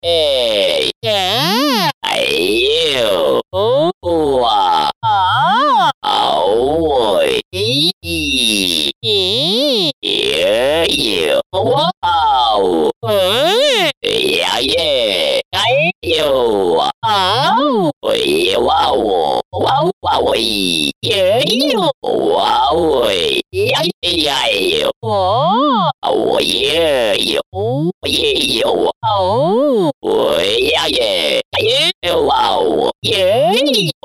哎呦，哇，喂，也有哇哦，呀耶，哎呦哇，喂哇哦，哇喂，也有哇喂，呀呀哟，我也有，我也有哦，喂呀耶，哎呦哇哦，耶。